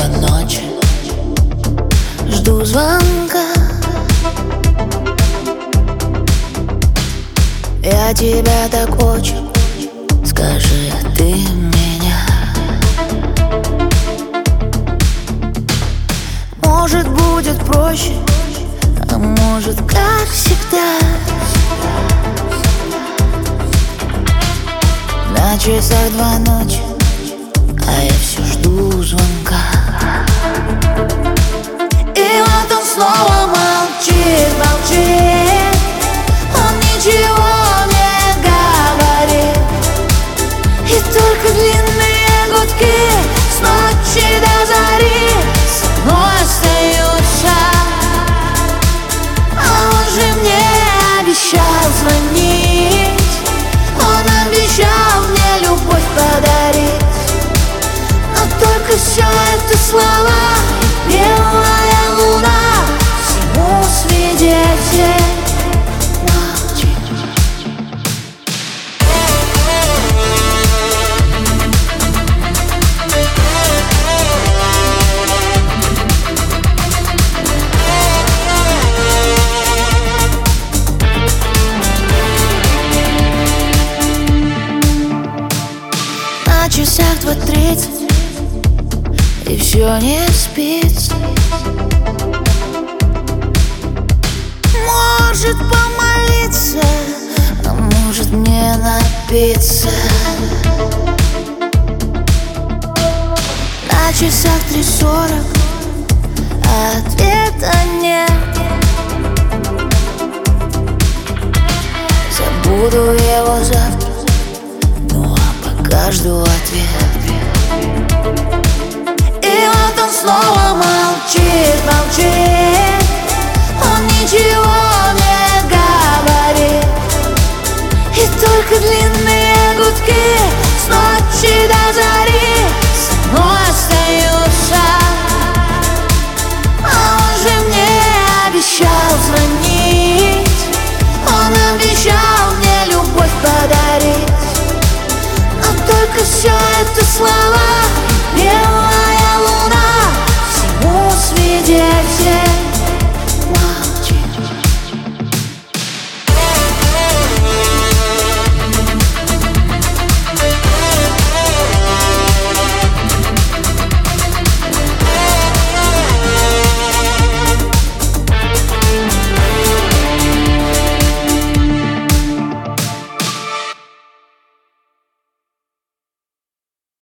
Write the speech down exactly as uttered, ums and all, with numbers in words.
два ночи жду звонка. Я тебя так очень, скажи ты меня. Может, будет проще, а может, как всегда. На часах два ночи, а я все жду звонка. И вот он снова молчит, молчит. Он ничего не говорит. И только длинные гудки с ночи до зари со мной остаются. А он же мне обещал звонить. Он обещал мне любовь подарить. Но только все это слова и белая луна всему свидетель. На часах два тридцать, и все не спится. Может помолиться, а может мне напиться. На часах три сорок, а ответа нет. Забуду его завтра, ну а пока жду ответ. И вот он снова молчит, молчит. Он ничего не говорит. И только длинные гудки с ночи до зари со мной остаются. А он же мне обещал звонить. Он обещал мне любовь подарить. Но только все это слова белые.